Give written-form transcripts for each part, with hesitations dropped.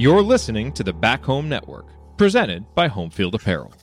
You're listening to the Back Home Network, presented by Homefield Apparel.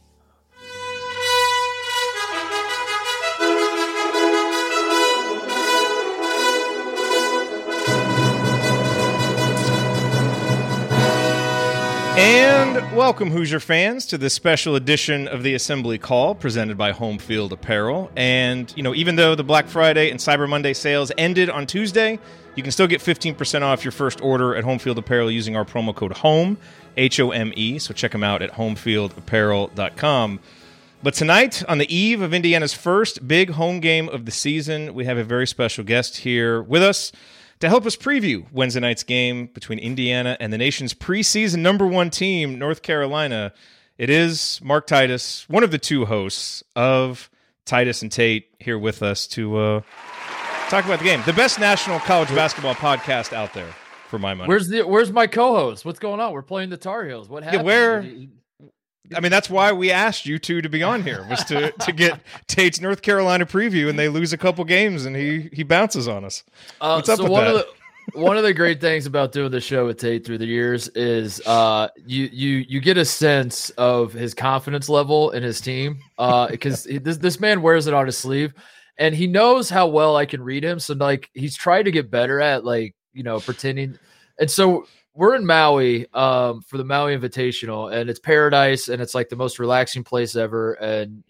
And welcome, Hoosier fans, to this special edition of the Assembly Call presented by Homefield Apparel. And, even though the Black Friday and Cyber Monday sales ended on Tuesday, you can still get 15% off your first order at Homefield Apparel using our promo code HOME, H-O-M-E. So check them out at homefieldapparel.com. But tonight, on the eve of Indiana's first big home game of the season, we have a very special guest here with us to help us preview Wednesday night's game between Indiana and the nation's preseason number one team, North Carolina. It is Mark Titus, one of the two hosts of Titus and Tate, here with us to talk about the game. The best national college basketball podcast out there, for my money. Where's my co-host? What's going on? We're playing the Tar Heels. What happened? That's why we asked you two to be on here, was to get Tate's North Carolina preview, and they lose a couple games, and he bounces on us. What's up with that? One of the great things about doing the show with Tate through the years is you get a sense of his confidence level in his team, because this man wears it on his sleeve, and he knows how well I can read him. So he's trying to get better at pretending, and so. We're in Maui for the Maui Invitational, and it's paradise, and it's like the most relaxing place ever. And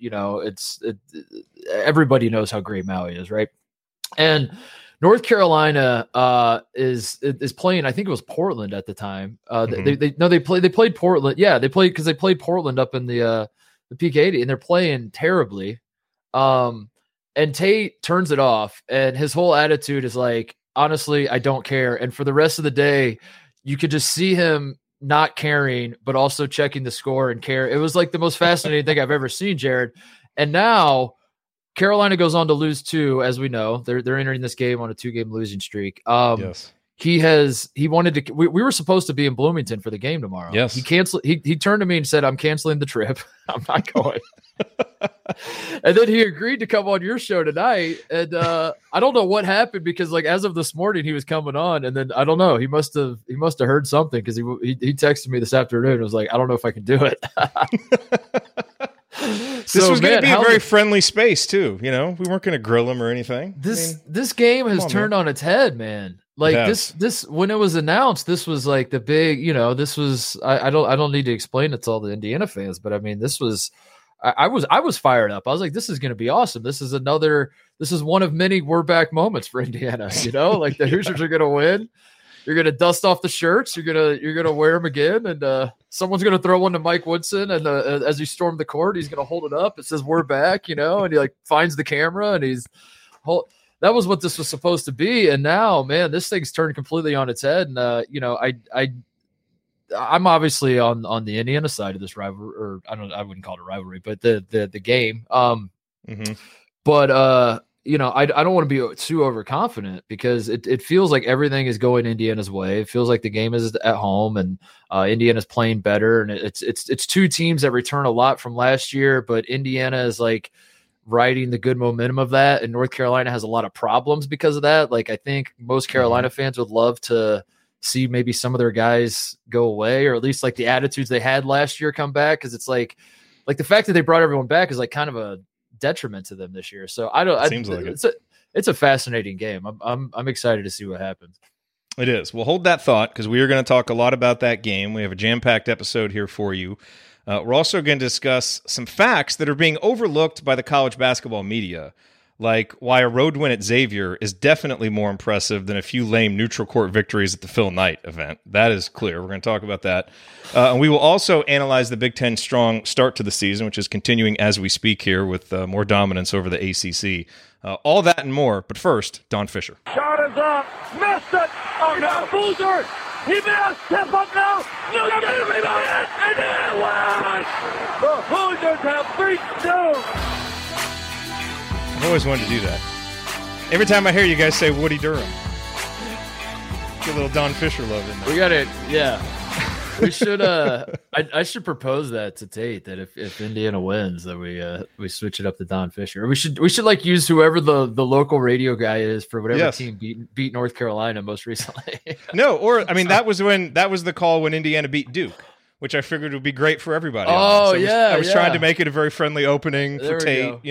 everybody knows how great Maui is, right? And North Carolina is playing. I think it was Portland at the time. They played Portland. Yeah, they played Portland up in the Peak 80, and they're playing terribly. And Tate turns it off, and his whole attitude is like, honestly, I don't care. And for the rest of the day, you could just see him not caring, but also checking the score and care. It was like the most fascinating thing I've ever seen, Jared. And now Carolina goes on to lose two, as we know. They're entering this game on a 2-game losing streak. Yes. He wanted to. We were supposed to be in Bloomington for the game tomorrow. Yes. He canceled. He turned to me and said, "I'm canceling the trip. I'm not going." And then he agreed to come on your show tonight. And I don't know what happened, because as of this morning he was coming on, and then I don't know. He must have heard something, because he texted me this afternoon and was like, "I don't know if I can do it." This was going to be a very friendly space too. We weren't going to grill him or anything. This game has turned on its head, man. This when it was announced, this was like the big, this was, I don't need to explain it to all the Indiana fans, but I mean, this was, I was fired up. I was like, this is going to be awesome. This is one of many we're back moments for Indiana. The Hoosiers are going to win. You're going to dust off the shirts. You're going to wear them again. And someone's going to throw one to Mike Woodson. And as he stormed the court, he's going to hold it up. It says, "We're back," and he finds the camera, and that was what this was supposed to be. And now, man, this thing's turned completely on its head. And, I'm obviously on the Indiana side of this rivalry, or I wouldn't call it a rivalry, but the game. But, I don't want to be too overconfident, because it feels like everything is going Indiana's way. It feels like the game is at home, and Indiana's playing better. And it's two teams that return a lot from last year, but Indiana is riding the good momentum of that, and North Carolina has a lot of problems because of that. I think most Carolina fans would love to see maybe some of their guys go away, or at least the attitudes they had last year come back, because it's like the fact that they brought everyone back is kind of a detriment to them this year. So it's a fascinating game. I'm excited to see what happens. It is. We'll hold that thought, because we are going to talk a lot about that game. We have a jam-packed episode here for you. We're also going to discuss some facts that are being overlooked by the college basketball media, like why a road win at Xavier is definitely more impressive than a few lame neutral court victories at the Phil Knight event. That is clear. We're going to talk about that. And we will also analyze the Big Ten strong start to the season, which is continuing as we speak here with more dominance over the ACC. All that and more. But first, Don Fisher. Shot is up. Missed it. Oh, no. Boozer. He missed. Step up now. No, and then one. The Hoosiers have beat Duke. I've always wanted to do that. Every time I hear you guys say Woody Durham, get a little Don Fisher love in there. We got it, yeah. We should. I should propose that to Tate that if Indiana wins, that we switch it up to Don Fisher. We should like use whoever the local radio guy is for whatever team beat North Carolina most recently. No, or I mean that was the call when Indiana beat Duke, which I figured would be great for everybody. Oh, so I was trying to make it a very friendly opening for Tate,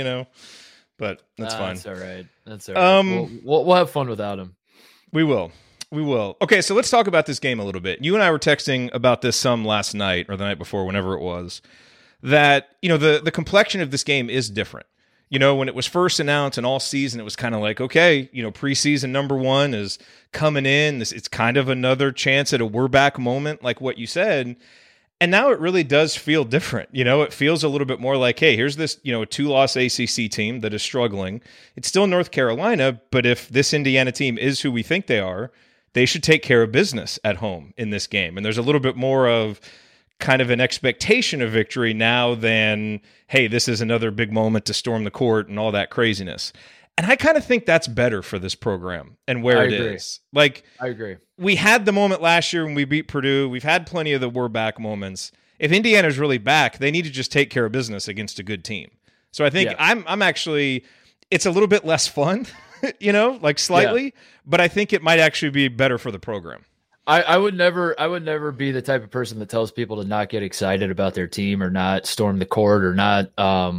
but that's fine. That's all right. That's all right. We'll have fun without him. We will. Okay, so let's talk about this game a little bit. You and I were texting about this some last night or the night before, whenever it was, that, the complexion of this game is different. When it was first announced and all season, it was kind of like, okay, preseason number 1 is coming in. It's kind of another chance at a we're back moment, like what you said. And now it really does feel different. It feels a little bit more like, hey, here's this, a 2-loss ACC team that is struggling. It's still North Carolina, but if this Indiana team is who we think they are, they should take care of business at home in this game. And there's a little bit more of kind of an expectation of victory now than, hey, this is another big moment to storm the court and all that craziness. And I kind of think that's better for this program and where it is. Like, I agree. We had the moment last year when we beat Purdue. We've had plenty of the we're back moments. If Indiana's really back, they need to just take care of business against a good team. So I think I'm actually, it's a little bit less fun, slightly, but I think it might actually be better for the program. I would never be the type of person that tells people to not get excited about their team or not storm the court or not.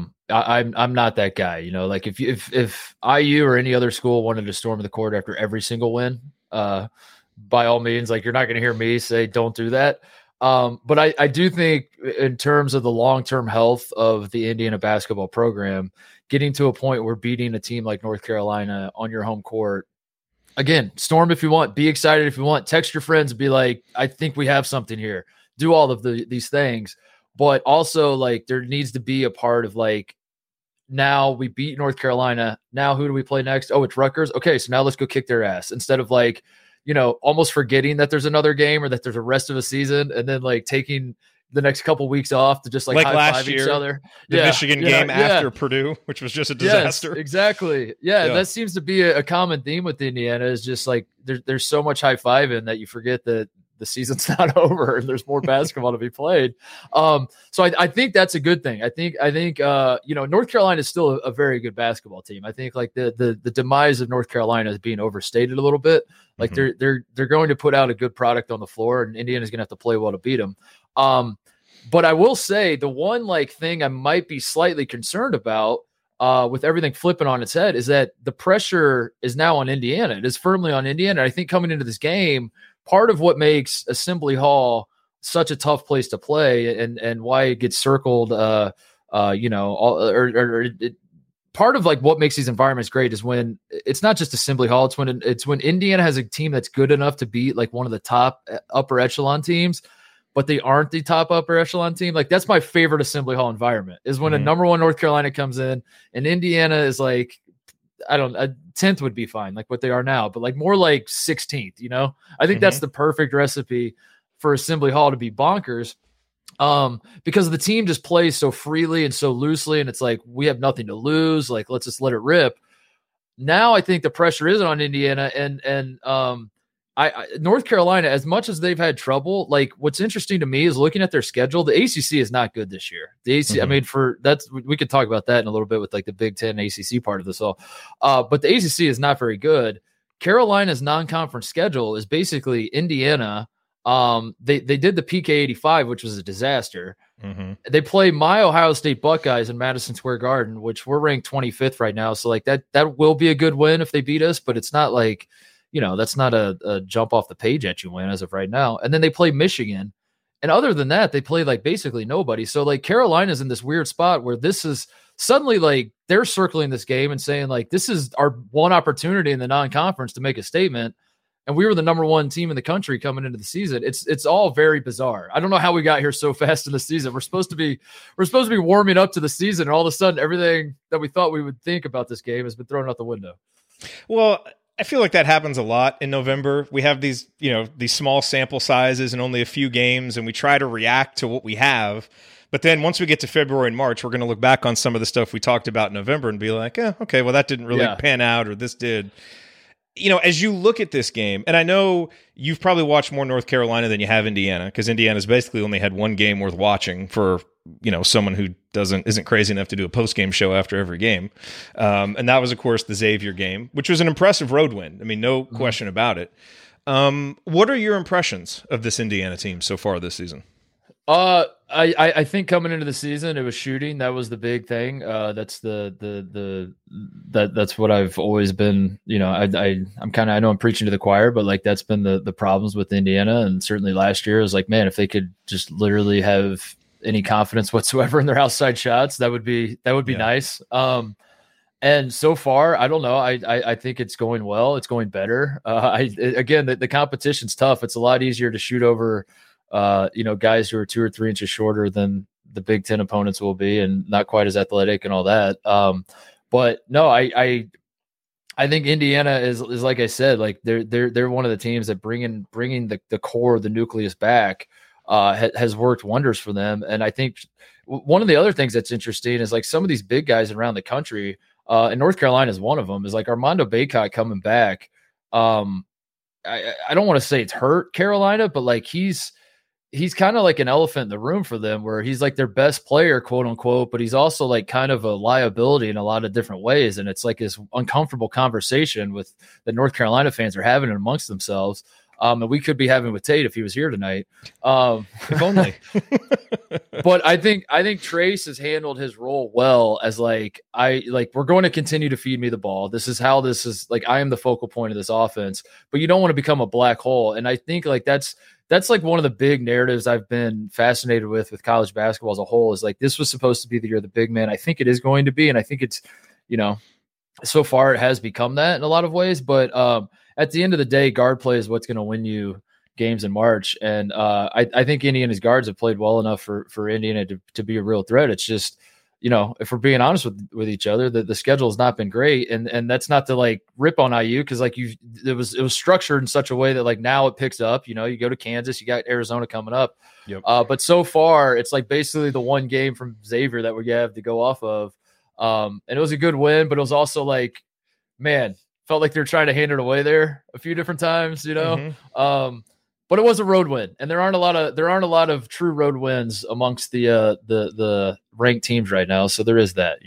I'm not that guy. Like if IU or any other school wanted to storm the court after every single win, by all means, like you're not going to hear me say don't do that. But I do think in terms of the long-term health of the Indiana basketball program, getting to a point where beating a team like North Carolina on your home court, again, storm if you want, be excited if you want, text your friends and be like, I think we have something here. Do all of these things. But also, like, there needs to be a part of, like, now we beat North Carolina. Now who do we play next? Oh, it's Rutgers. Okay, so now let's go kick their ass. Instead of, like, almost forgetting that there's another game or that there's a rest of a season and then, like, taking the next couple weeks off to just like high-five each other. The Michigan game after Purdue, which was just a disaster. Yes, exactly. Yeah, that seems to be a common theme with Indiana is just like there's so much high-fiving that you forget that the season's not over and there's more basketball to be played. So I think that's a good thing. I think North Carolina is still a very good basketball team. I think like the demise of North Carolina is being overstated a little bit. Like they're going to put out a good product on the floor and Indiana's going to have to play well to beat them. But I will say the one like thing I might be slightly concerned about with everything flipping on its head is that the pressure is now on Indiana. It is firmly on Indiana. I think coming into this game, part of what makes Assembly Hall such a tough place to play and why it gets circled, part of like what makes these environments great is when it's not just Assembly Hall. It's when Indiana has a team that's good enough to beat like one of the top upper echelon teams, but they aren't the top upper echelon team. Like that's my favorite Assembly Hall environment is when a number one North Carolina comes in and Indiana is like, a 10th would be fine, like what they are now, but like more like 16th, I think that's the perfect recipe for Assembly Hall to be bonkers. Because the team just plays so freely and so loosely and it's like, we have nothing to lose. Like, let's just let it rip. Now I think the pressure is on Indiana and North Carolina, as much as they've had trouble, like what's interesting to me is looking at their schedule. The ACC is not good this year. The ACC, I mean, we could talk about that in a little bit with like the Big Ten ACC part of this all. But the ACC is not very good. Carolina's non-conference schedule is basically Indiana. They did the PK 85, which was a disaster. They play my Ohio State Buckeyes in Madison Square Garden, which we're ranked 25th right now. So like that will be a good win if they beat us, but it's not like, that's not a jump off the page at you win as of right now. And then they play Michigan. And other than that, they play like basically nobody. So like Carolina's in this weird spot where this is suddenly like they're circling this game and saying like, this is our one opportunity in the non-conference to make a statement. And we were the number one team in the country coming into the season. It's all very bizarre. I don't know how we got here so fast in the season. We're supposed to be warming up to the season. And all of a sudden, everything that we thought we would think about this game has been thrown out the window. Well, I feel like that happens a lot in November. We have these small sample sizes and only a few games, and we try to react to what we have. But then once we get to February and March, we're going to look back on some of the stuff we talked about in November and be like, okay, well, that didn't really pan out or this did. as you look at this game, and I know you've probably watched more North Carolina than you have Indiana, because Indiana's basically only had one game worth watching for, someone who isn't crazy enough to do a post-game show after every game. And that was, of course, the Xavier game, which was an impressive road win. I mean, no question about it. What are your impressions of this Indiana team so far this season? I think coming into the season, it was shooting. That was the big thing. That's that's what I've always been, I know I'm preaching to the choir, but like, that's been the problems with Indiana. And certainly last year, it was like, man, if they could just literally have any confidence whatsoever in their outside shots, that would be nice. And so far, I don't know. I think it's going well. It's going better. Again, the competition's tough. It's a lot easier to shoot over, guys who are 2 or 3 inches shorter than the Big Ten opponents will be, and not quite as athletic and all that. But no, I think Indiana is like I said, like they're one of the teams that bringing the core, the nucleus back, has worked wonders for them. And I think one of the other things that's interesting is like some of these big guys around the country, and North Carolina is one of them, is like Armando Bacot coming back. I don't want to say it's hurt Carolina, but like he's kind of like an elephant in the room for them, where he's like their best player, quote unquote, but he's also like kind of a liability in a lot of different ways. And it's like this uncomfortable conversation with the North Carolina fans are having amongst themselves. And we could be having with Tate if he was here tonight. If only. But I think Trace has handled his role well, as we're going to continue to feed me the ball. This is how this is, like, I am the focal point of this offense, but you don't want to become a black hole. And I think like that's like one of the big narratives I've been fascinated with college basketball as a whole, is like, this was supposed to be the year of the big man. I think it is going to be. And I think it's, so far it has become that in a lot of ways, but, at the end of the day, guard play is what's going to win you games in March. And I think Indiana's guards have played well enough for Indiana to be a real threat. It's just, if we're being honest with each other, the schedule has not been great. And that's not to like rip on IU, because like it was structured in such a way that like now it picks up. You go to Kansas, you got Arizona coming up. Yep. But so far, it's like basically the one game from Xavier that we have to go off of. And it was a good win, but it was also like, man, felt like they're trying to hand it away there a few different times, Mm-hmm. But it was a road win, and there aren't a lot of true road wins amongst the ranked teams right now. So there is that,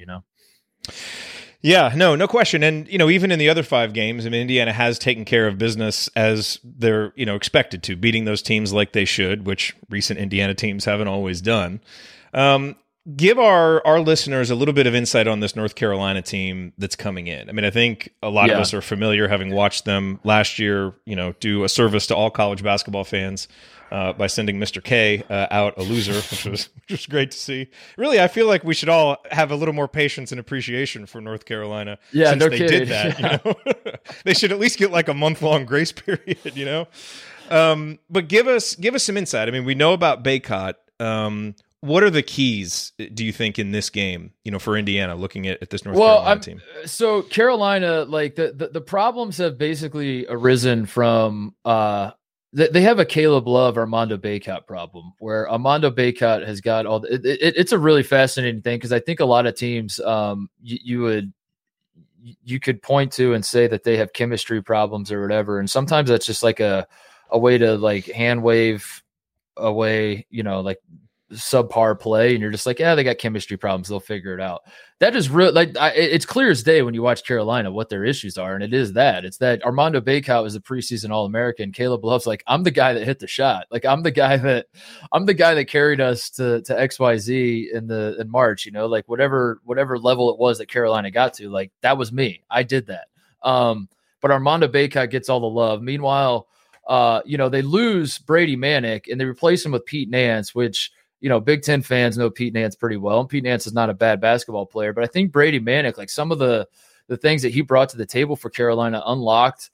Yeah, no question. And, even in the other 5 games, I mean, Indiana has taken care of business as they're, expected to, beating those teams like they should, which recent Indiana teams haven't always done. Give our listeners a little bit of insight on this North Carolina team that's coming in. I mean, I think a lot of us are familiar, having watched them last year, do a service to all college basketball fans by sending Mr. K out a loser, which was great to see. Really, I feel like we should all have a little more patience and appreciation for North Carolina since they did that. They should at least get like a month-long grace period, But give us some insight. I mean, we know about Bacot. What are the keys, do you think, in this game, for Indiana, looking at this North Carolina team? So Carolina, like the problems have basically arisen from they have a Caleb Love, Armando Bacot problem, where Armando Bacot has got all it's a really fascinating thing, because I think a lot of teams you could point to and say that they have chemistry problems or whatever. And sometimes that's just like a way to like hand wave away, like subpar play, and you're just like, yeah, they got chemistry problems, they'll figure it out. That is real. Like it's clear as day when you watch Carolina what their issues are, and it's that Armando Bacot was a preseason All-American. Caleb Love's like, I'm the guy that hit the shot. Like I'm the guy that carried us to XYZ in March. Like whatever level it was that Carolina got to, like that was me. I did that. But Armando Bacot gets all the love. Meanwhile, they lose Brady Manick and they replace him with Pete Nance, which, Big Ten fans know Pete Nance pretty well. And Pete Nance is not a bad basketball player, but I think Brady Manick, like some of the things that he brought to the table for Carolina unlocked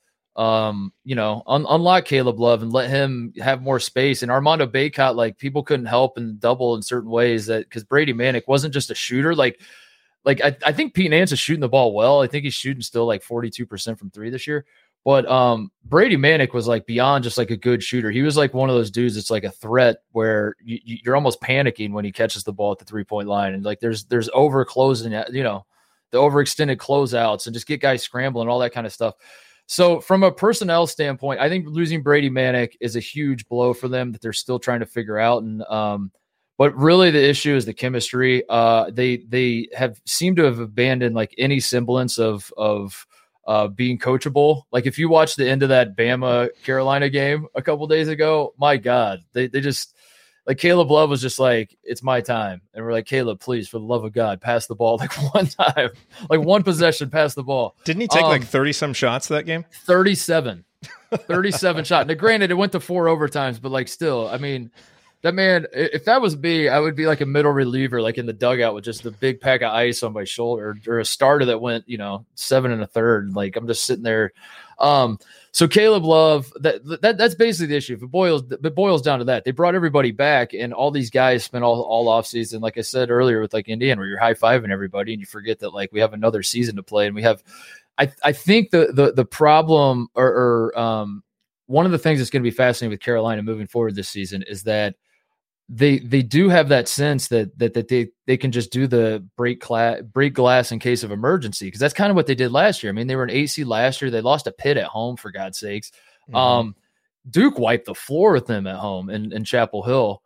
Caleb Love and let him have more space. And Armando Bacot, like people couldn't help and double in certain ways because Brady Manick wasn't just a shooter. Like I think Pete Nance is shooting the ball well. I think he's shooting still like 42% from 3 this year. But Brady Manick was like beyond just like a good shooter. He was like one of those dudes that's like a threat where you're almost panicking when he catches the ball at the 3-point line. And like there's over closing, the overextended closeouts and just get guys scrambling, all that kind of stuff. So from a personnel standpoint, I think losing Brady Manick is a huge blow for them that they're still trying to figure out. And but really the issue is the chemistry. They have seemed to have abandoned like any semblance of being coachable. Like if you watch the end of that Bama Carolina game a couple days ago, my God, they just like Caleb Love was just like, it's my time. And we're like, Caleb, please, for the love of God, pass the ball like one time, like one possession, pass the ball. Didn't he take like 30 some shots that game? 37 shots. Now, granted, it went to 4 overtimes, but like still, I mean, that man, if that was me, I would be like a middle reliever, like in the dugout with just a big pack of ice on my shoulder, or a starter that went, 7 1/3. Like I'm just sitting there. So Caleb Love, that's basically the issue. If it boils down to that, they brought everybody back, and all these guys spent all off season, like I said earlier, with like Indiana, where you're high fiving everybody, and you forget that like we have another season to play, and we have. I think the problem or one of the things that's going to be fascinating with Carolina moving forward this season is that they do have that sense that they can just do the break glass in case of emergency, because that's kind of what they did last year. I mean, they were an 8 seed last year. They lost a Pitt at home, for God's sakes. Mm-hmm. Duke wiped the floor with them at home in Chapel Hill.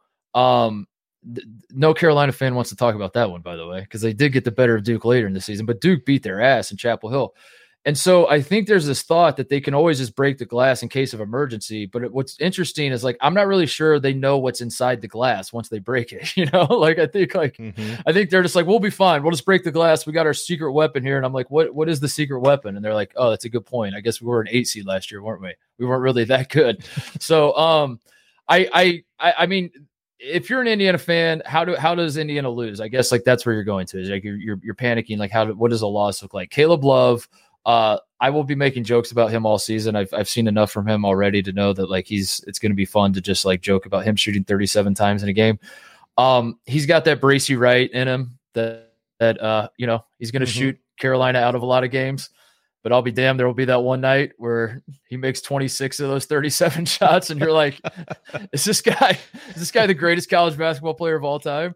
No Carolina fan wants to talk about that one, by the way, because they did get the better of Duke later in the season, but Duke beat their ass in Chapel Hill. And so I think there's this thought that they can always just break the glass in case of emergency. But what's interesting is like, I'm not really sure they know what's inside the glass once they break it, like, I think they're just like, we'll be fine. We'll just break the glass. We got our secret weapon here. And I'm like, what is the secret weapon? And they're like, oh, that's a good point. I guess we were an 8 seed last year, weren't we? We weren't really that good. So I mean, if you're an Indiana fan, how does Indiana lose? I guess like that's where you're going to, is like you're panicking. Like what does a loss look like? Caleb Love, I will be making jokes about him all season. I've seen enough from him already to know that like it's going to be fun to just like joke about him shooting 37 times in a game. He's got that Bracy Wright in him that he's going to shoot Carolina out of a lot of games. But I'll be damned, there will be that one night where he makes 26 of those 37 shots, and you're like, is this guy the greatest college basketball player of all time?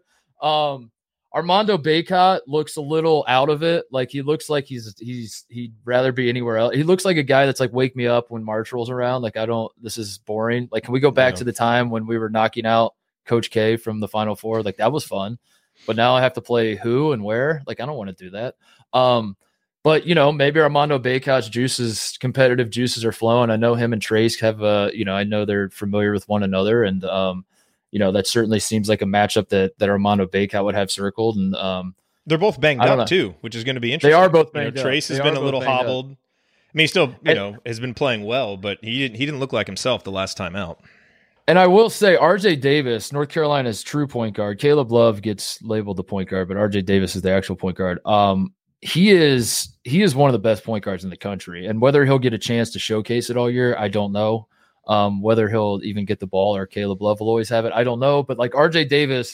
Armando Bacot looks a little out of it. Like he looks like he'd rather be anywhere else. He looks like a guy that's like, wake me up when March rolls around. Like this is boring. Like, can we go back to the time when we were knocking out Coach K from the Final Four? Like that was fun. But now I have to play who and where? Like, I don't want to do that. But maybe Armando Bacot's competitive juices are flowing. I know him and Trace have I know they're familiar with one another, and that certainly seems like a matchup that Armando Bacot would have circled. And they're both banged up too, which is going to be interesting. They are both banged up. Trace has been a little hobbled. I mean, he still, has been playing well, but he didn't look like himself the last time out. And I will say, RJ Davis, North Carolina's true point guard. Caleb Love gets labeled the point guard, but RJ Davis is the actual point guard. He is one of the best point guards in the country, and whether he'll get a chance to showcase it all year, I don't know. Whether he'll even get the ball or Caleb Love will always have it, I don't know. But like RJ Davis,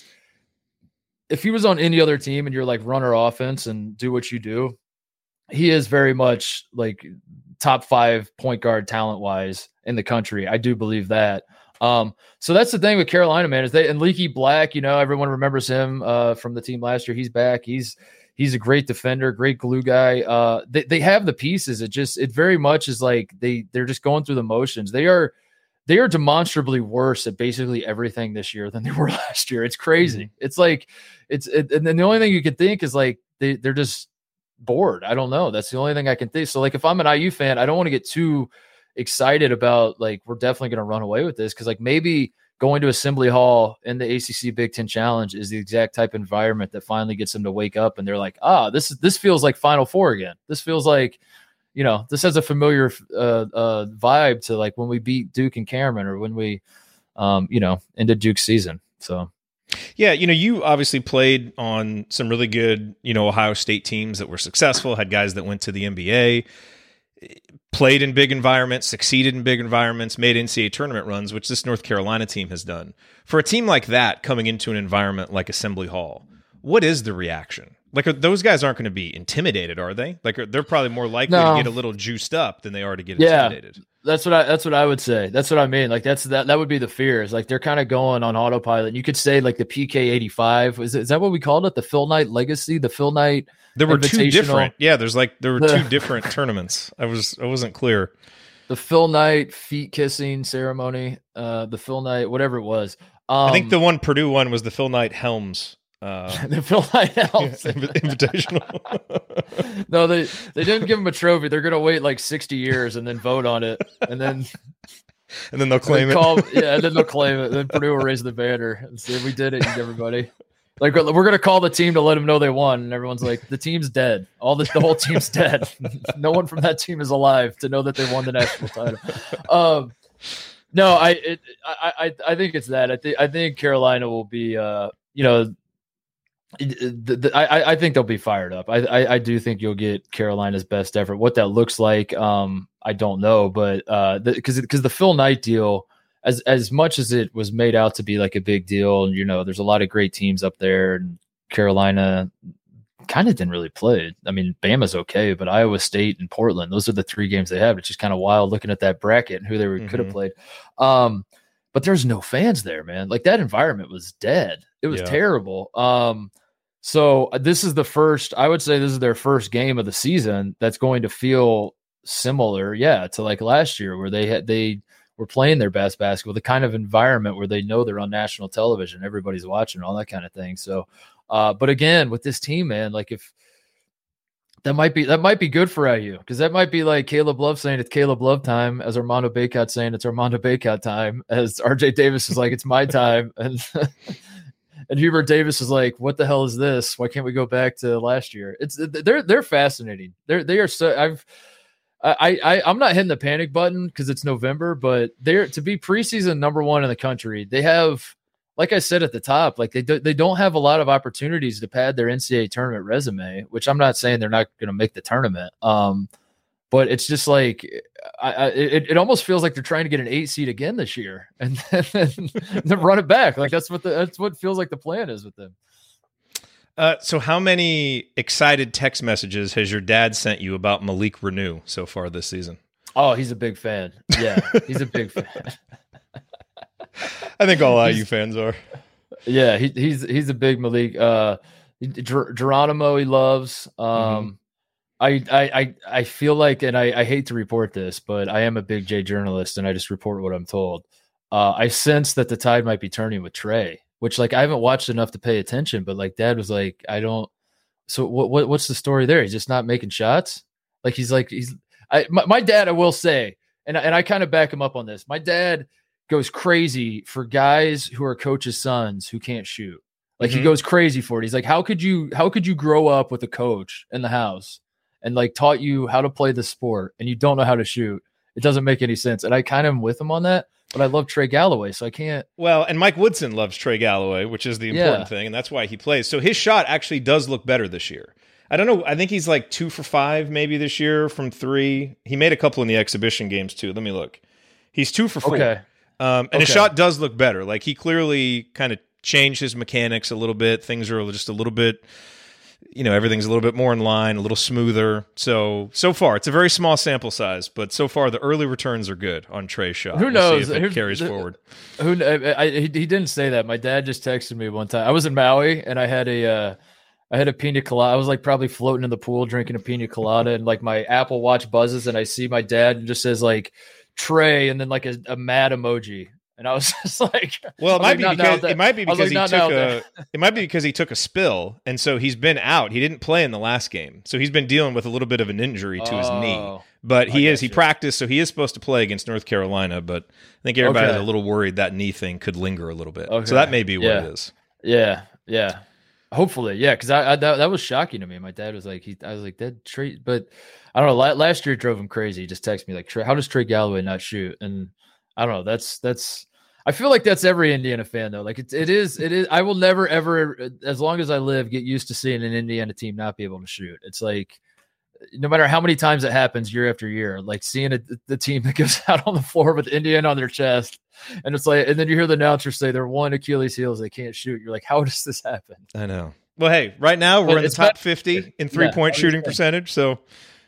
if he was on any other team and you're like, run our offense and do what you do, he is very much like top 5 point guard talent wise in the country. I do believe that. So that's the thing with Carolina, man, is and Leaky Black, everyone remembers him from the team last year. He's back. He's a great defender, great glue guy. They have the pieces. It very much is like they're just going through the motions. They are demonstrably worse at basically everything this year than they were last year. It's crazy. Mm-hmm. It's like and then the only thing you could think is like they're just bored. I don't know. That's the only thing I can think. So like if I'm an IU fan, I don't want to get too excited about like we're definitely going to run away with this, because like maybe going to Assembly Hall in the ACC Big Ten Challenge is the exact type of environment that finally gets them to wake up, and they're like, this feels like Final Four again. This feels like, this has a familiar vibe to like when we beat Duke and Cameron, or when we, ended Duke's season. So, yeah, you obviously played on some really good, Ohio State teams that were successful, had guys that went to the NBA, played in big environments, succeeded in big environments, made NCAA tournament runs, which this North Carolina team has done. For a team like that coming into an environment like Assembly Hall, what is the reaction? Like, those guys aren't going to be intimidated, are they? Like, they're probably more likely to get a little juiced up than they are to get intimidated. That's what I would say. That's what I mean. Like that would be the fear. Is like they're kind of going on autopilot. You could say like the PK85. Is that what we called it? The Phil Knight Legacy, the Phil Knight. There were two different. Yeah, there were two different tournaments. I wasn't clear. The Phil Knight feet kissing ceremony. The Phil Knight, whatever it was. I think the Purdue one was the Phil Knight Helms. The Phil Knight Helms Invitational. No, they didn't give him a trophy. They're gonna wait like 60 years and then vote on it, and then they'll claim it. And then they'll claim it. Then Purdue will raise the banner and say, "We did it, everybody." Like we're gonna call the team to let them know they won, and everyone's like, "The team's dead. The whole team's dead. No one from that team is alive to know that they won the national title." No, I think it's that. I think Carolina will be, I think they'll be fired up. I do think you'll get Carolina's best effort. What that looks like, I don't know, but because the Phil Knight deal, as much as it was made out to be like a big deal, and there's a lot of great teams up there, and Carolina kind of didn't really play. I mean, Bama's okay, but Iowa State and Portland, those are the three games they have. It's just kind of wild looking at that bracket and who they could have played. But there's no fans there, man. Like that environment was dead. It was terrible. So this is I would say this is their first game of the season that's going to feel similar, to like last year where they were playing their best basketball, the kind of environment where they know they're on national television, everybody's watching, all that kind of thing. So, but again, with this team, man, like if that might be good for IU, because that might be like Caleb Love saying it's Caleb Love time, as Armando Bacot saying it's Armando Bacot time, as RJ Davis is like it's my time, and and Hubert Davis is like, what the hell is this? Why can't we go back to last year? They're fascinating. They are so I'm not hitting the panic button because it's November, but they're to be preseason number one in the country. They have, like I said at the top, like they don't have a lot of opportunities to pad their NCAA tournament resume, which I'm not saying they're not going to make the tournament. But it's just like it almost feels like they're trying to get an 8 seed again this year and then run it back. Like that's what feels like the plan is with them. So how many excited text messages has your dad sent you about Malik Renew so far this season? Oh, he's a big fan. Yeah, he's a big fan. I think all IU fans are. Yeah, he's a big Malik. Geronimo he loves. I feel like, and I hate to report this, but I am a big J journalist, and I just report what I'm told. I sense that the tide might be turning with Trey, which like I haven't watched enough to pay attention, but like Dad was like, I don't. So what's the story there? He's just not making shots. Like my dad, I will say, and I kind of back him up on this. My dad goes crazy for guys who are coaches' sons who can't shoot. Like he goes crazy for it. He's like, how could you grow up with a coach in the house and like taught you how to play the sport and you don't know how to shoot? It doesn't make any sense. And I kind of am with him on that, but I love Trey Galloway, so I can't. Well, and Mike Woodson loves Trey Galloway, which is the important thing, and that's why he plays. So his shot actually does look better this year. I don't know. I think he's like 2 for 5 maybe this year from 3. He made a couple in the exhibition games too. Let me look. He's 2 for 4. Okay. And his shot does look better. Like he clearly kind of changed his mechanics a little bit. Things are just a little bit, everything's a little bit more in line, a little smoother. So far, it's a very small sample size, but so far the early returns are good on Trey's shot. Who knows? We'll see if it carries forward. He didn't say that. My dad just texted me one time. I was in Maui and I had a pina colada. I was like probably floating in the pool drinking a pina colada, and like my Apple Watch buzzes and I see my dad and just says like Trey and then like a mad emoji. And I was just like, well, it might be because he took a spill, and so he's been out. He didn't play in the last game, so he's been dealing with a little bit of an injury to his knee. But he practiced, so he is supposed to play against North Carolina. But I think everybody's a little worried that knee thing could linger a little bit. Okay. So that may be what it is. Yeah. Hopefully, yeah, because that was shocking to me. My dad was like, I was like, that Trey, but I don't know. Last year it drove him crazy. He just texted me like, how does Trey Galloway not shoot? And I don't know. That's. I feel like that's every Indiana fan though. Like it is. I will never ever, as long as I live, get used to seeing an Indiana team not be able to shoot. It's like no matter how many times it happens year after year, like seeing the team that goes out on the floor with Indiana on their chest, and it's like, and then you hear the announcer say their one Achilles heel is they can't shoot. You're like, how does this happen? I know. Well, hey, right now we're in the top 50 in 3-point shooting percentage, so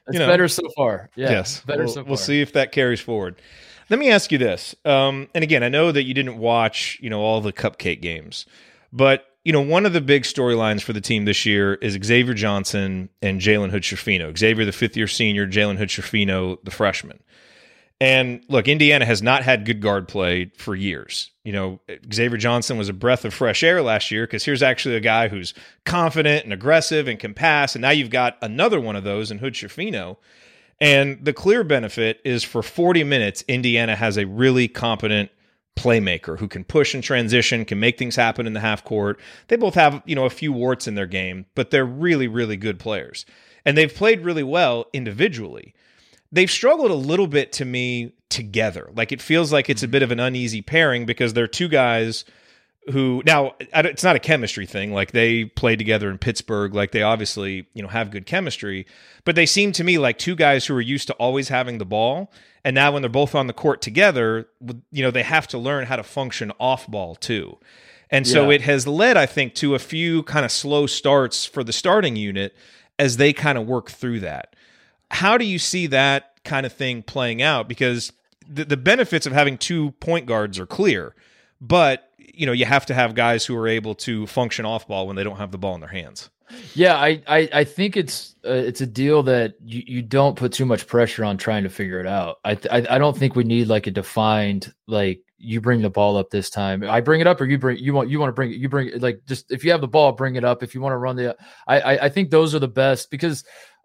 It's better so far. Yeah, yes, better so far. We'll see if that carries forward. Let me ask you this. And again, I know that you didn't watch, all the cupcake games, but one of the big storylines for the team this year is Xavier Johnson and Jalen Hood-Schifino. Xavier, the fifth-year senior, Jalen Hood-Schifino, the freshman. And look, Indiana has not had good guard play for years. Xavier Johnson was a breath of fresh air last year because here's actually a guy who's confident and aggressive and can pass. And now you've got another one of those in Hood-Schifino. And the clear benefit is for 40 minutes, Indiana has a really competent playmaker who can push and transition, can make things happen in the half court. They both have, a few warts in their game, but they're really, really good players. And they've played really well individually. They've struggled a little bit to me together. Like it feels like it's a bit of an uneasy pairing because they're two guys who, now it's not a chemistry thing. Like they played together in Pittsburgh. Like they obviously, have good chemistry, but they seem to me like two guys who are used to always having the ball. And now when they're both on the court together, they have to learn how to function off ball too. And so it has led, I think, to a few kind of slow starts for the starting unit as they kind of work through that. How do you see that kind of thing playing out? Because the benefits of having 2 point guards are clear, but you have to have guys who are able to function off ball when they don't have the ball in their hands. Yeah, I think it's a deal that you don't put too much pressure on trying to figure it out. I don't think we need like a defined like you bring the ball up this time. I bring it up, or you want to bring it. You bring it, like just if you have the ball, bring it up. If you want to run the, I think those are the best because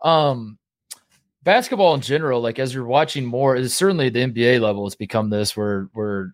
basketball in general, like as you're watching more, is certainly the NBA level has become this where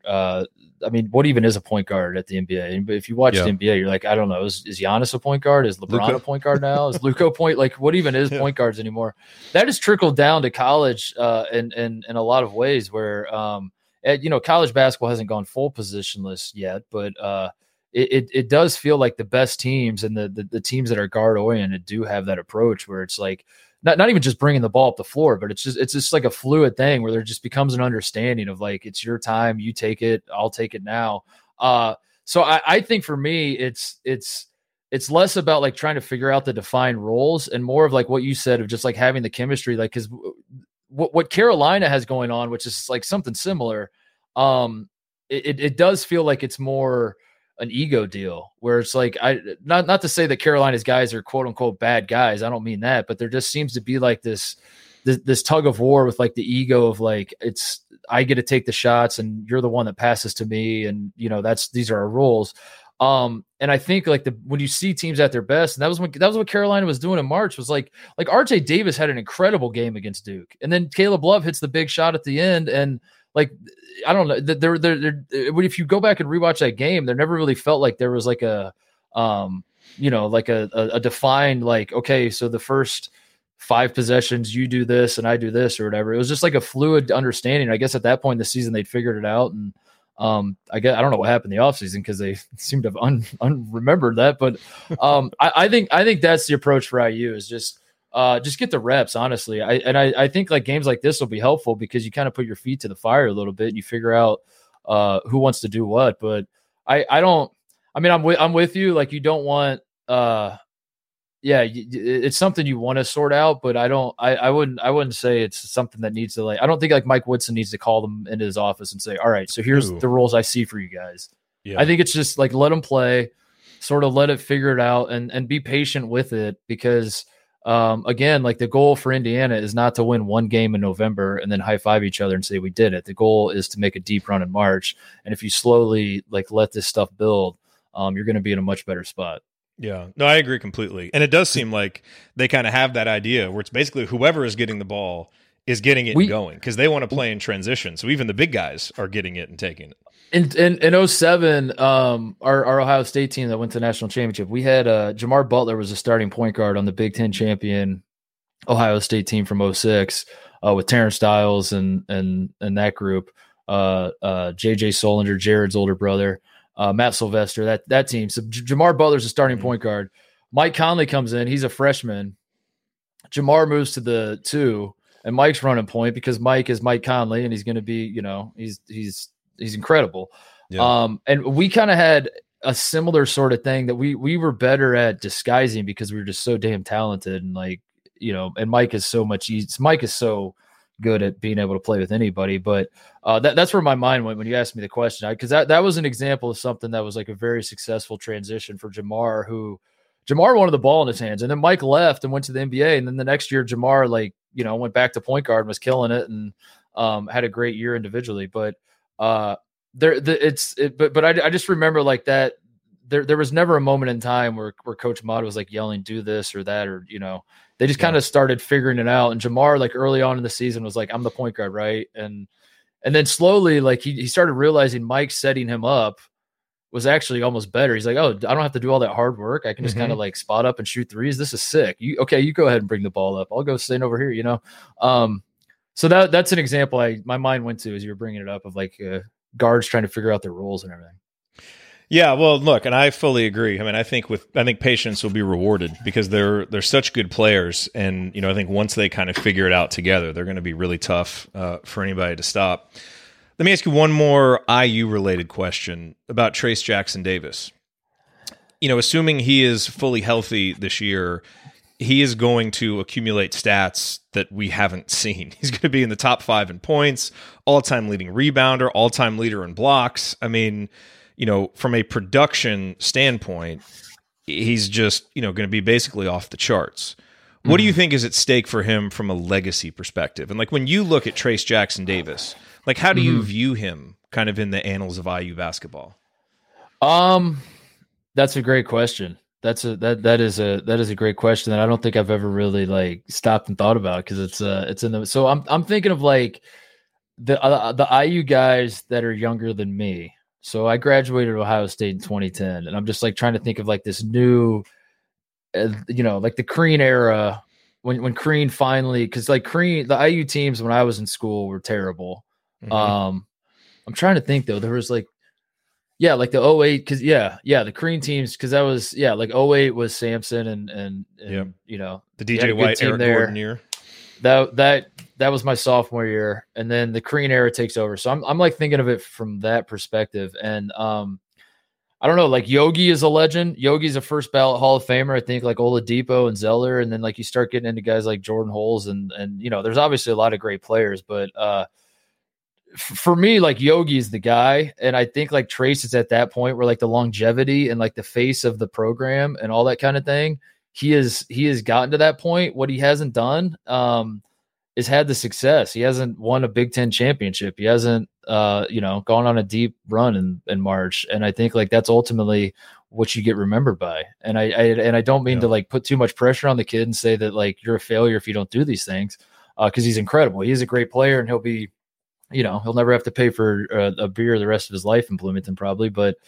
I mean, what even is a point guard at the NBA? If you watch the NBA, you're like, I don't know, is Giannis a point guard? Is LeBron a point guard now? Is Luka a point? Like, what even is point guards anymore? That has trickled down to college in a lot of ways where, college basketball hasn't gone full positionless yet, but it does feel like the best teams and the teams that are guard oriented do have that approach where it's like, not even just bringing the ball up the floor, but it's just like a fluid thing where there just becomes an understanding of like, it's your time, you take it, I'll take it now. So I think for me, it's less about like trying to figure out the defined roles and more of like what you said of just like having the chemistry, like, cause what Carolina has going on, which is like something similar. It does feel like it's more an ego deal where it's like, not to say that Carolina's guys are quote unquote bad guys. I don't mean that, but there just seems to be like this tug of war with like the ego of like, I get to take the shots and you're the one that passes to me. And these are our rules. And I think like when you see teams at their best, and that was what Carolina was doing in March was like RJ Davis had an incredible game against Duke. And then Caleb Love hits the big shot at the end. And like, I don't know. If you go back and rewatch that game, there never really felt like there was like a defined like, okay, so the first 5 possessions you do this and I do this or whatever. It was just like a fluid understanding. I guess at that point in the season they'd figured it out, and I don't know what happened in the offseason because they seem to have unremembered that. But I think that's the approach for IU is just get the reps, honestly. I think like games like this will be helpful because you kind of put your feet to the fire a little bit and you figure out who wants to do what. But I'm with you. Like you don't want, it's something you want to sort out, but I wouldn't say it's something that needs to like, I don't think like Mike Woodson needs to call them into his office and say, all right, so here's the rules I see for you guys. Yeah. I think it's just like, let them play, sort of let it figure it out and be patient with it because, again, like the goal for Indiana is not to win one game in November and then high five each other and say we did it. The goal is to make a deep run in March. And if you slowly like let this stuff build, you're going to be in a much better spot. Yeah, no, I agree completely. And it does seem like they kind of have that idea where it's basically whoever is getting the ball is getting it and going because they want to play in transition. So even the big guys are getting it and taking it. In 2007, our Ohio State team that went to the national championship, we had Jamar Butler was a starting point guard on the Big Ten champion Ohio State team from 2006 with Terrence Stiles and that group. JJ Solinger, Jared's older brother, Matt Sylvester, that team. So Jamar Butler's a starting point guard. Mike Conley comes in. He's a freshman. Jamar moves to the 2, and Mike's running point because Mike is Mike Conley, and he's going to be, he's incredible. Yeah. And we kind of had a similar sort of thing that we were better at disguising because we were just so damn talented. And like, and Mike is so good at being able to play with anybody. But that's where my mind went when you asked me the question, because that was an example of something that was like a very successful transition for Jamar, who Jamar wanted the ball in his hands, and then Mike left and went to the NBA. And then the next year, Jamar, went back to point guard and was killing it, and had a great year individually. But I just remember like that. There was never a moment in time where Coach Mott was like yelling, do this or that, or, they just kind of started figuring it out. And Jamar, like early on in the season, was like, I'm the point guard, right? And then slowly, like he started realizing Mike setting him up was actually almost better. He's like, oh, I don't have to do all that hard work. I can just kind of like spot up and shoot threes. This is sick. You go ahead and bring the ball up. I'll go stand over here, So that's an example my mind went to as you were bringing it up, of like guards trying to figure out their roles and everything. Yeah, well, look, and I fully agree. I mean, I think Patience will be rewarded because they're such good players, and I think once they kind of figure it out together, they're going to be really tough for anybody to stop. Let me ask you one more IU related question about Trayce Jackson-Davis. Assuming he is fully healthy this year, he is going to accumulate stats that we haven't seen. He's going to be in the top 5 in points, all-time leading rebounder, all-time leader in blocks. I mean, from a production standpoint, he's just, going to be basically off the charts. What do you think is at stake for him from a legacy perspective? And like when you look at Trayce Jackson-Davis, like how do you view him kind of in the annals of IU basketball? That's a great question. That is a great question that I don't think I've ever really like stopped and thought about, because it's in the, so I'm thinking of like the IU guys that are younger than me. So I graduated Ohio State in 2010, and I'm just like trying to think of like this new, like the Crean era, when Crean finally, because like Crean, the IU teams when I was in school were terrible. I'm trying to think though. There was like, like the 08, because the Crean teams, because that was like 08 was Sampson and the DJ White, Eric Gordon year. That was my sophomore year, and then the Crean era takes over. So I'm like thinking of it from that perspective, and I don't know, like Yogi is a legend. Yogi's a first ballot Hall of Famer, I think, like Oladipo and Zeller, and then like you start getting into guys like Jordan Holes, and there's obviously a lot of great players, but for me, like Yogi is the guy, and I think like Trayce is at that point where like the longevity and like the face of the program and all that kind of thing. He has gotten to that point. What he hasn't done is had the success. He hasn't won a Big Ten championship. He hasn't gone on a deep run in March. And I think like that's ultimately what you get remembered by. And I don't mean to like put too much pressure on the kid and say that like you're a failure if you don't do these things, because he's incredible. He is a great player, and he'll be, he'll never have to pay for a beer the rest of his life in Bloomington probably. But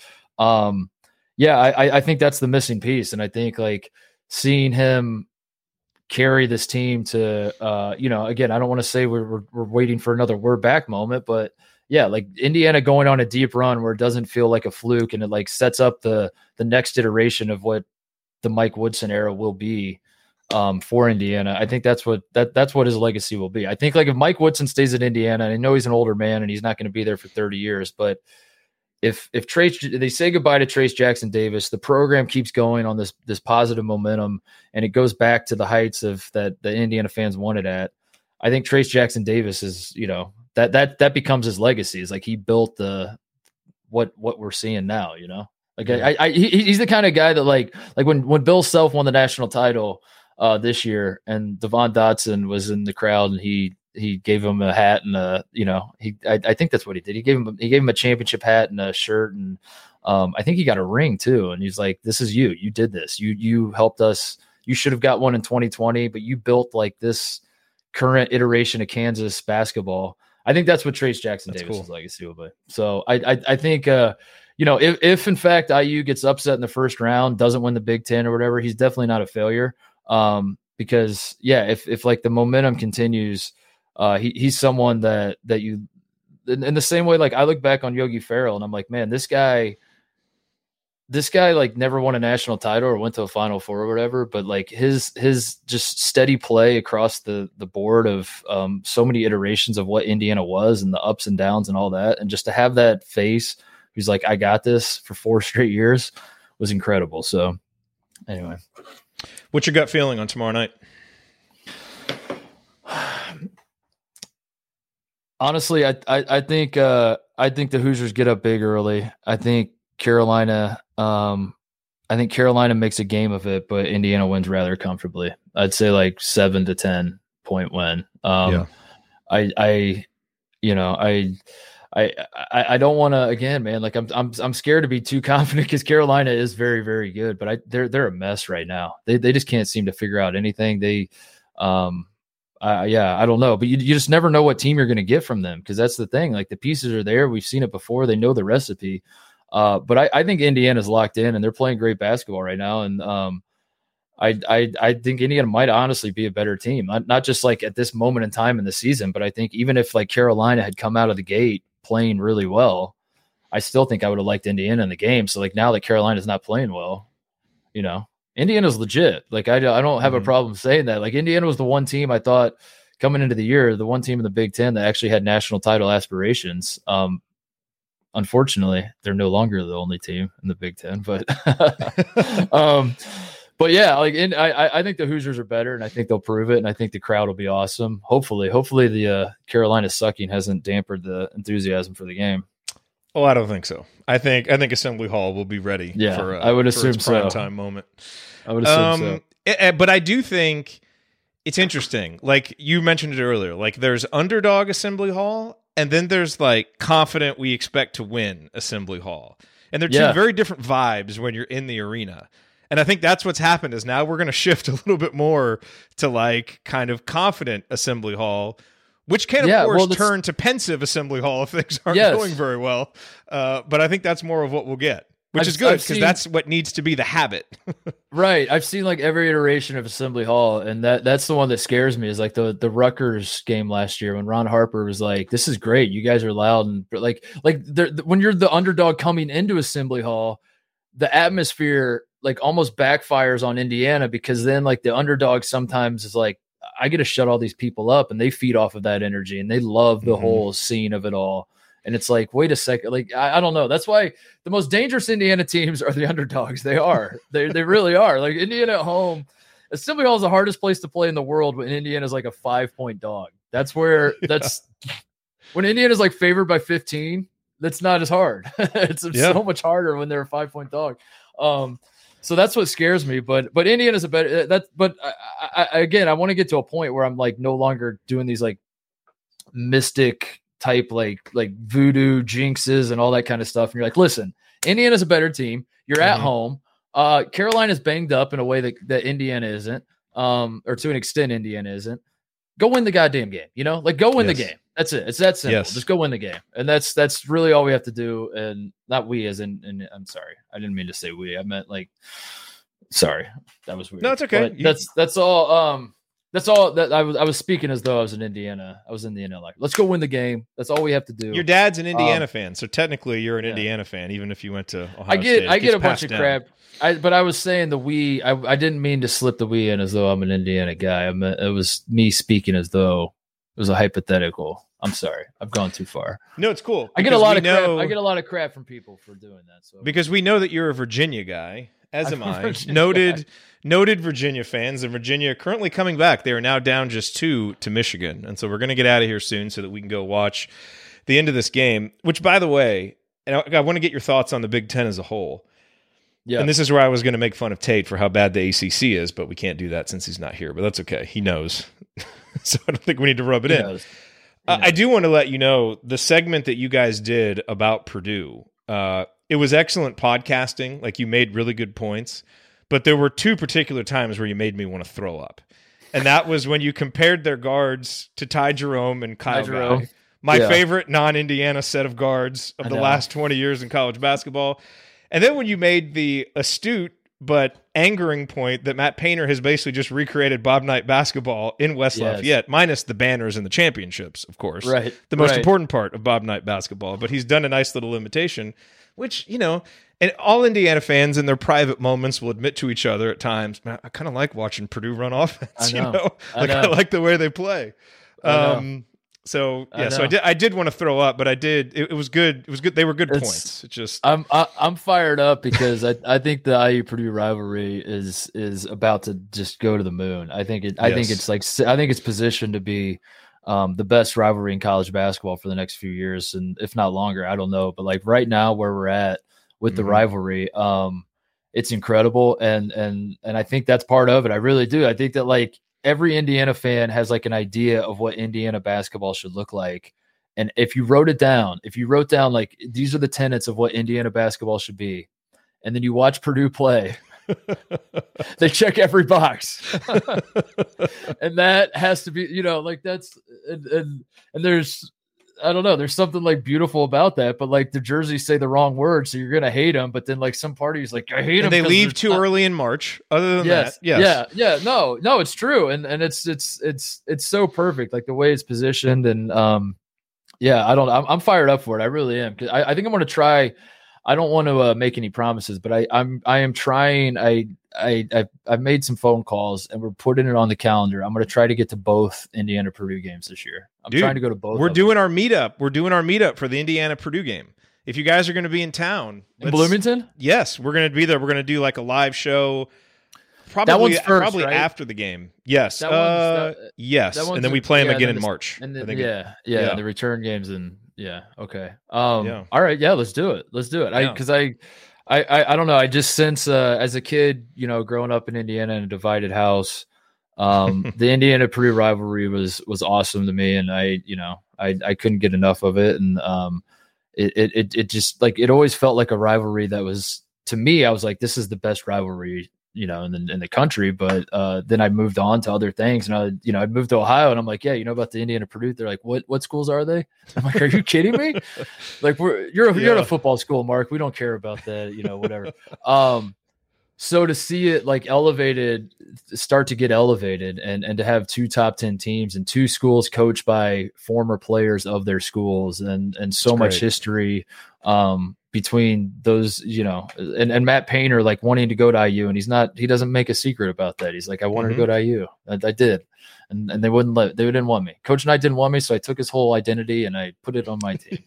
I think that's the missing piece. And I think like seeing him carry this team to, again, I don't want to say we're waiting for another we're back moment, but like Indiana going on a deep run where it doesn't feel like a fluke, and it like sets up the next iteration of what the Mike Woodson era will be for Indiana. I think that's what his legacy will be. I think like if Mike Woodson stays at Indiana, and I know he's an older man and he's not going to be there for 30 years, but if they say goodbye to Trayce Jackson-Davis, the program keeps going on this positive momentum, and it goes back to the heights of that the Indiana fans wanted at. I think Trayce Jackson-Davis is, that becomes his legacy. Is like he built what we're seeing now. Like he's the kind of guy that like when Bill Self won the national title this year, and Devon Dotson was in the crowd, and he gave him a hat and I think that's what he did. He gave him a championship hat and a shirt, and I think he got a ring too. And he's like, "This is you. You did this. You helped us. You should have got one in 2020, but you built like this current iteration of Kansas basketball." I think that's what Trayce Jackson-Davis' legacy will be. So I think if in fact IU gets upset in the first round, doesn't win the Big Ten or whatever, he's definitely not a failure. Because if like the momentum continues, he's someone that you, in the same way, like I look back on Yogi Ferrell and I'm like, man, this guy like never won a national title or went to a Final Four or whatever, but like his just steady play across the board of so many iterations of what Indiana was and the ups and downs and all that, and just to have that face who's like, I got this for 4 straight years, was incredible. So anyway. What's your gut feeling on tomorrow night? Honestly, I think the Hoosiers get up big early. I think Carolina makes a game of it, but Indiana wins rather comfortably. I'd say like 7 to 10 point win. I don't want to, again, man, like I'm scared to be too confident because Carolina is very, very good, but they're a mess right now. They just can't seem to figure out anything. I don't know, but you just never know what team you're going to get from them. Cause that's the thing. Like the pieces are there. We've seen it before. They know the recipe. But I think Indiana's locked in and they're playing great basketball right now. And I think Indiana might honestly be a better team, not just like at this moment in time in the season, but I think even if like Carolina had come out of the gate playing really well, I still think I would have liked Indiana in the game. So like now that Carolina's not playing well, Indiana's legit. Like I don't have a problem saying that. Like Indiana was the one team I thought coming into the year, the one team in the Big Ten that actually had national title aspirations. Unfortunately, they're no longer the only team in the Big Ten, but but yeah, like I think the Hoosiers are better, and I think they'll prove it, and I think the crowd will be awesome. Hopefully the Carolina sucking hasn't dampened the enthusiasm for the game. Oh, I don't think so. I think Assembly Hall will be ready. Yeah, for I would assume its so. prime time moment. I would assume so. But I do think it's interesting. Like you mentioned it earlier. Like there's underdog Assembly Hall, and then there's like confident we expect to win Assembly Hall, and they're two very different vibes when you're in the arena. And I think that's what's happened is now we're going to shift a little bit more to like kind of confident Assembly Hall, which can of course turn to pensive Assembly Hall if things aren't going very well. But I think that's more of what we'll get, which is good because that's what needs to be the habit. Right. I've seen like every iteration of Assembly Hall, and that's the one that scares me is like the Rutgers game last year when Ron Harper was like, "This is great, you guys are loud," and like when you're the underdog coming into Assembly Hall, the atmosphere like almost backfires on Indiana because then like the underdog sometimes is like, I get to shut all these people up, and they feed off of that energy and they love the whole scene of it all. And it's like, wait a second, like I don't know. That's why the most dangerous Indiana teams are the underdogs. They are. They really are. Like Indiana at home, Assembly Hall is the hardest place to play in the world when Indiana is like a 5-point dog. That's when Indiana is like favored by 15. That's not as hard. It's so much harder when they're a 5-point dog. So that's what scares me. But Indiana's a better. I want to get to a point where I'm like no longer doing these like mystic type like voodoo jinxes and all that kind of stuff. And you're like, listen, Indiana's a better team. You're at home. Carolina's banged up in a way that Indiana isn't, or to an extent Indiana isn't. Go win the goddamn game. Like go win the game. That's it. It's that simple. Yes. Just go win the game. And that's really all we have to do. And not we as in I'm sorry. I didn't mean to say we. I meant like, sorry. That was weird. No, it's okay. That's all. That's all that I was speaking as though I was in Indiana. I was in Indiana. Like, let's go win the game. That's all we have to do. Your dad's an Indiana fan, so technically you're an Indiana fan, even if you went to Ohio State. I get a bunch of crap. But I was saying the we. I didn't mean to slip the we in as though I'm an Indiana guy. It was me speaking as though it was a hypothetical. I'm sorry. I've gone too far. No, it's cool. I get a lot of crap. I get a lot of crap from people for doing that. So because we know that you're a Virginia guy, as am I. Noted Virginia fans, and Virginia currently coming back. They are now down just 2 to Michigan, and so we're going to get out of here soon so that we can go watch the end of this game. Which, by the way, and I want to get your thoughts on the Big Ten as a whole. Yeah. And this is where I was going to make fun of Tate for how bad the ACC is, but we can't do that since he's not here. But that's okay. He knows. So I don't think we need to rub it in. I do want to let you know the segment that you guys did about Purdue. It was excellent podcasting. Like you made really good points, but there were 2 particular times where you made me want to throw up. And that was when you compared their guards to Ty Jerome and Kyle Guy. My favorite non-Indiana set of guards of the last 20 years in college basketball. And then when you made the astute but angering point that Matt Painter has basically just recreated Bob Knight basketball in West Lafayette, minus the banners and the championships, of course. Right. The most important part of Bob Knight basketball. But he's done a nice little imitation, which, and all Indiana fans in their private moments will admit to each other at times, man, I kind of like watching Purdue run offense, I like the way they play. So I did want to throw up, but I did. It was good. It was good. They were good points. It just I'm fired up because I think the IU Purdue rivalry is about to just go to the moon. I think it's positioned to be the best rivalry in college basketball for the next few years, and if not longer, I don't know. But like right now, where we're at with the rivalry, it's incredible, and I think that's part of it. I really do. I think that like every Indiana fan has like an idea of what Indiana basketball should look like, and if you wrote down like these are the tenets of what Indiana basketball should be, and then you watch Purdue play. They check every box. And that has to be, like that's, and there's, I don't know, there's something like beautiful about that, but like the jerseys say the wrong word, so you're going to hate them. But then like some parties, like I hate them. They leave too early in March. Other than that. Yes. Yeah. No, it's true. And it's so perfect. Like the way it's positioned. And I'm fired up for it. I really am. Cause I think I'm going to try. I don't want to make any promises, but I am trying. I've made some phone calls and we're putting it on the calendar. I'm going to try to get to both Indiana Purdue games this year. I'm trying to go to both. We're doing our meetup. We're doing our meetup for the Indiana Purdue game. If you guys are going to be in town, in Bloomington, yes, we're going to be there. We're going to do like a live show. Probably right? after the game. Yes. Yes. And then we play them again in March. And then, the return games and okay. All right, let's do it. Because I don't know. I just sense as a kid, growing up in Indiana in a divided house, the Indiana Purdue rivalry was awesome to me, and I couldn't get enough of it, and it just like it always felt like a rivalry that was, to me, I was like, this is the best rivalry in the country. But then I moved on to other things, and I'd moved to Ohio, and I'm like, about the Indiana Purdue. They're like, what schools are they? I'm like, are you kidding me? Like you're at a football school, Mark. We don't care about that, whatever. So to see it like start to get elevated, and to have 2 top 10 teams and 2 schools coached by former players of their schools, and so much history between those, and Matt Painter like wanting to go to IU, and he doesn't make a secret about that. He's like, I wanted to go to IU. I did. And they didn't want me. Coach Knight didn't want me. So I took his whole identity and I put it on my team.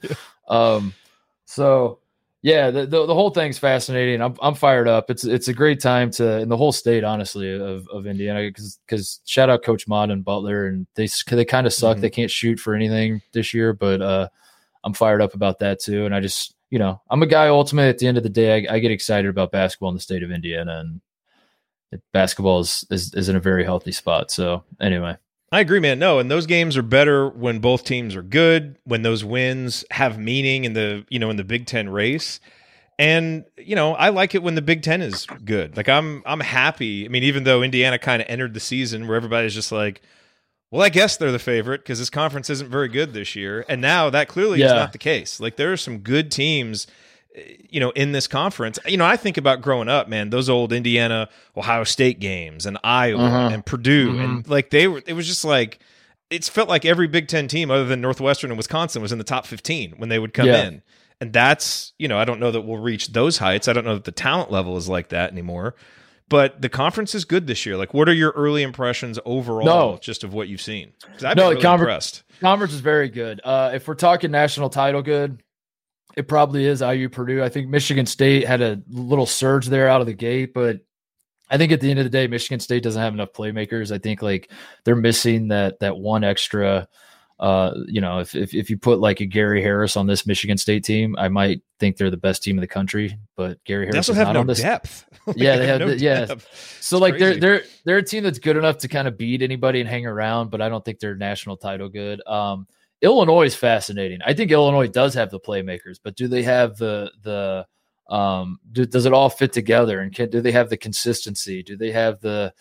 The whole thing's fascinating. I'm fired up. It's a great time in the whole state, honestly, of Indiana, because shout out Coach Mott and Butler, and they kind of suck. They can't shoot for anything this year, but I'm fired up about that too. And I just, I'm a guy, ultimately, at the end of the day, I get excited about basketball in the state of Indiana, and basketball is in a very healthy spot. So anyway. I agree, man. No, and those games are better when both teams are good, when those wins have meaning in the Big Ten race. And, I like it when the Big Ten is good. Like I'm happy. I mean, even though Indiana kind of entered the season where everybody's just like, well, I guess they're the favorite because this conference isn't very good this year. And now that clearly is not the case. Like there are some good teams, in this conference. I think about growing up, man, those old Indiana, Ohio State games and Iowa and Purdue. And like it was just like, it felt like every Big Ten team other than Northwestern and Wisconsin was in the top 15 when they would come in. And that's, I don't know that we'll reach those heights. I don't know that the talent level is like that anymore. But the conference is good this year. Like, what are your early impressions overall, just of what you've seen? I've been really impressed. Conference is very good. If we're talking national title good, it probably is IU Purdue. I think Michigan State had a little surge there out of the gate, but I think at the end of the day, Michigan State doesn't have enough playmakers. I think like they're missing that one extra. If you put like a Gary Harris on this Michigan State team, I might think they're the best team in the country. But Gary Harris also have no depth. They have no depth. So like they're a team that's good enough to kind of beat anybody and hang around, but I don't think they're national title good. Illinois is fascinating. I think Illinois does have the playmakers, but do they have the does it all fit together? And do they have the consistency? Do they have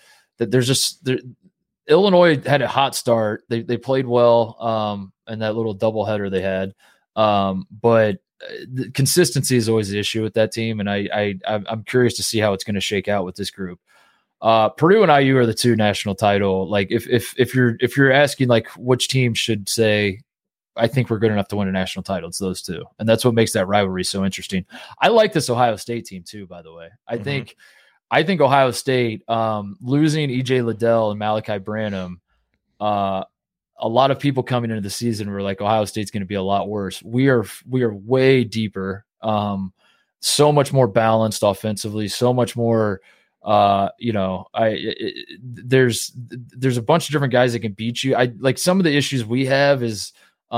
Illinois had a hot start. They played well in that little doubleheader they had. But the consistency is always the issue with that team. And I'm curious to see how it's going to shake out with this group. Purdue and IU are the 2 national title. Like if you're asking like which team should say, I think we're good enough to win a national title, it's those 2. And that's what makes that rivalry so interesting. I like this Ohio State team too, by the way. I think Ohio State, losing EJ Liddell and Malachi Branham, a lot of people coming into the season were like, Ohio State's going to be a lot worse. We are way deeper, so much more balanced offensively, so much more There's a bunch of different guys that can beat you. I like some of the issues we have is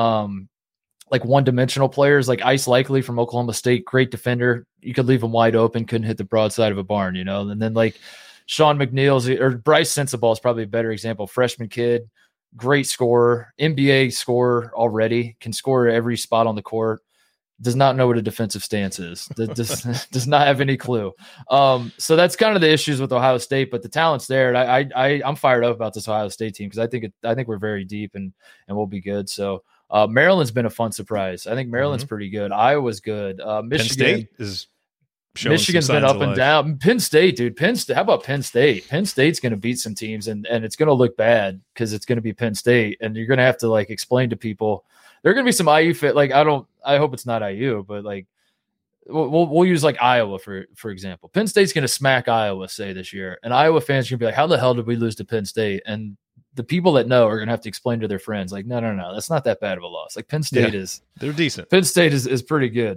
like one-dimensional players, like Ice Likely from Oklahoma State, great defender. You could leave him wide open, couldn't hit the broadside of a barn, and then like Sean McNeil's or Bryce Sensabaugh is probably a better example. Freshman kid, great scorer, NBA scorer already, can score every spot on the court. Does not know what a defensive stance is. Does not have any clue. So that's kind of the issues with Ohio State, but the talent's there. And I'm fired up about this Ohio State team because I think we're very deep and we'll be good. So Maryland's been a fun surprise. I think Maryland's pretty good. Iowa's good. Michigan Penn State is showing Michigan's been up and down. Penn State, dude. How about Penn State? Penn State's going to beat some teams, and it's going to look bad because it's going to be Penn State, and you're going to have to like explain to people. There are going to be some IU fit. Like I hope it's not IU, but like we'll use like Iowa for example. Penn State's going to smack Iowa, say this year, and Iowa fans are going to be like, "How the hell did we lose to Penn State?" And the people that know are going to have to explain to their friends, like, no, that's not that bad of a loss. Like Penn State they're decent. Penn State is pretty good.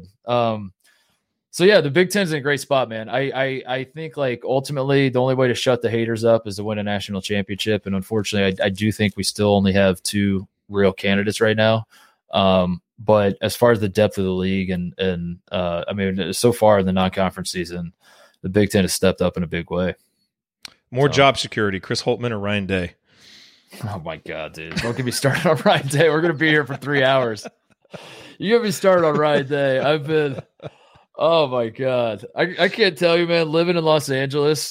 So yeah, the Big Ten's in a great spot, man. I think like ultimately the only way to shut the haters up is to win a national championship. And unfortunately, I do think we still only have 2 real candidates right now. But as far as the depth of the league and I mean, so far in the non-conference season, the Big Ten has stepped up in a big way. More job security, Chris Holtmann or Ryan Day? Oh my God, dude. Don't get me started on Ryan Day. We're going to be here for 3 hours. You get me started on Ryan Day. Oh my God. I can't tell you, man, living in Los Angeles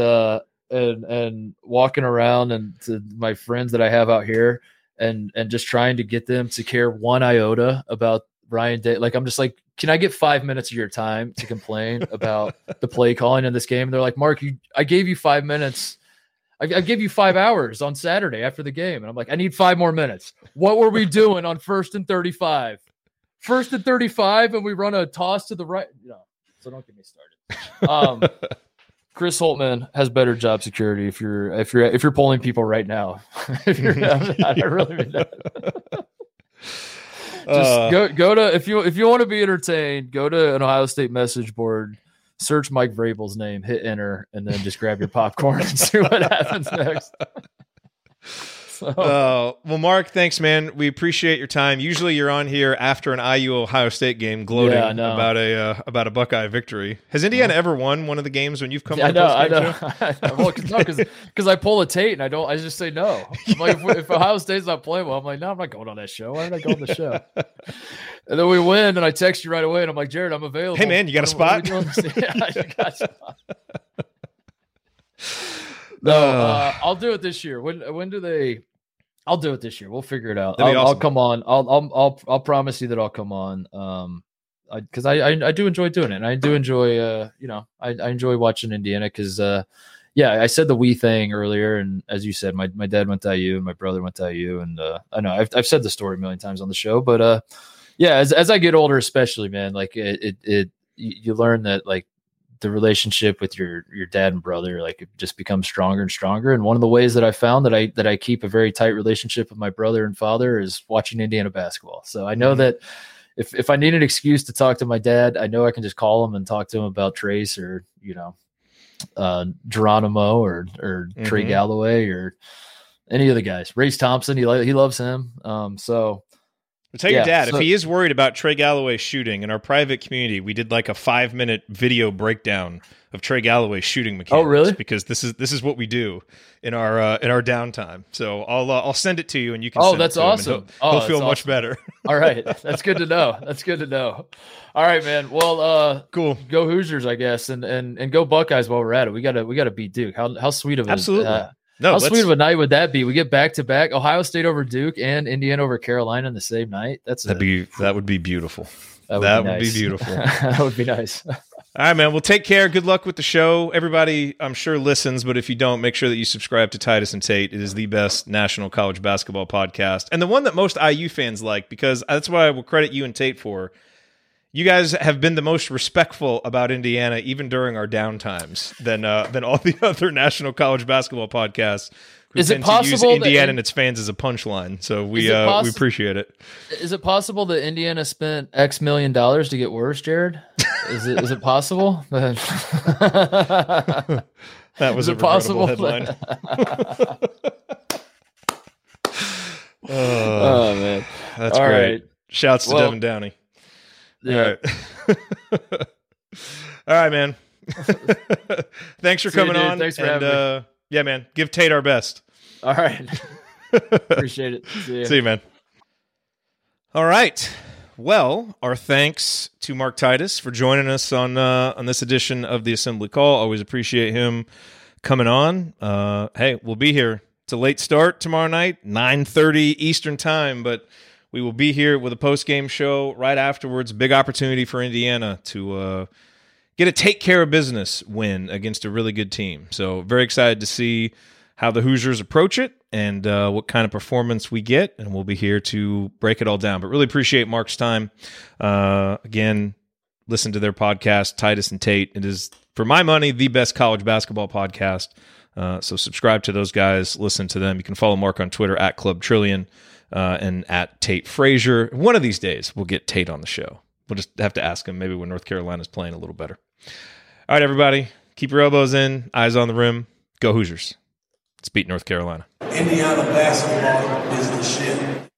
and walking around and to my friends that I have out here and just trying to get them to care one iota about Ryan Day. Like, I'm just like, can I get 5 minutes of your time to complain about the play calling in this game? And they're like, Mark, I gave you 5 minutes. I gave you 5 hours on Saturday after the game. And I'm like, I need 5 more minutes. What were we doing on 1st and 35? 1st and 35, and we run a toss to the right. No, so don't get me started. Chris Holtmann has better job security if you're polling people right now. I really mean that. Just go to if you want to be entertained, go to an Ohio State message board, search Mike Vrabel's name, hit enter, and then just grab your popcorn and see what happens next. Well, Mark, thanks, man. We appreciate your time. Usually, you're on here after an IU Ohio State game, gloating about a Buckeye victory. Has Indiana ever won one of the games when you've come? I know. Well, because I pull a Tate and I don't. I just say no. I'm like, if Ohio State's not playing well, I'm like, no, I'm not going on that show. Why did I go on the show? And then we win, and I text you right away, and I'm like, Jared, I'm available. Hey, man, you got a spot? Yeah, you got a spot. No, I'll do it this year. When do they? I'll do it this year. We'll figure it out. I'll come on. I'll promise you that I'll come on. Because I do enjoy doing it, and I do enjoy I enjoy watching Indiana because I said the we thing earlier, and as you said, my dad went to IU and my brother went to IU, and I know I've said the story a million times on the show, but as I get older, especially, man, like you learn that like the relationship with your dad and brother, like it just becomes stronger and stronger. And one of the ways that I found that I keep a very tight relationship with my brother and father is watching Indiana basketball. So I know that if I need an excuse to talk to my dad, I know I can just call him and talk to him about Trace or, Geronimo or Trey Galloway or any of the guys. Race Thompson, he loves him. Tell your dad, if he is worried about Trey Galloway shooting, in our private community, we did like a 5-minute video breakdown of Trey Galloway shooting mechanics. Oh, really? Because this is what we do in our downtime. So I'll send it to you, and you can. Oh, that's awesome! He'll feel much better. All right, that's good to know. All right, man. Well, cool. Go Hoosiers, I guess, and go Buckeyes while we're at it. We gotta beat Duke. How sweet of it? Absolutely. How sweet of a night would that be? We get back-to-back Ohio State over Duke and Indiana over Carolina in the same night. That would be beautiful. That would be beautiful. That would be nice. All right, man. Well, take care. Good luck with the show. Everybody, I'm sure, listens, but if you don't, make sure that you subscribe to Titus and Tate. It is the best national college basketball podcast and the one that most IU fans like, because that's what I will credit you and Tate for. You guys have been the most respectful about Indiana, even during our downtimes, than all the other national college basketball podcasts. Is it possible to use Indiana and its fans as a punchline? So we appreciate it. Is it possible that Indiana spent X million dollars to get worse, Jared? Is it possible? That was Is a it possible headline. Oh man, that's all great. Right. Shouts to Devin Downey. Yeah. All right, man. Thanks for coming on. Thanks for having me. Yeah, man. Give Tate our best. All right. Appreciate it. See you, man. All right. Well, our thanks to Mark Titus for joining us on this edition of the Assembly Call. Always appreciate him coming on. Hey, we'll be here. It's a late start tomorrow night, 9:30 Eastern time, but we will be here with a post-game show right afterwards. Big opportunity for Indiana to get a take care of business win against a really good team. So very excited to see how the Hoosiers approach it and what kind of performance we get, and we'll be here to break it all down. But really appreciate Mark's time. Again, listen to their podcast, Titus and Tate. It is, for my money, the best college basketball podcast. So subscribe to those guys, listen to them. You can follow Mark on Twitter at Club Trillion and at Tate Frazier. One of these days, we'll get Tate on the show. We'll just have to ask him maybe when North Carolina's playing a little better. All right, everybody, keep your elbows in, eyes on the rim. Go Hoosiers. Let's beat North Carolina. Indiana basketball is the shit.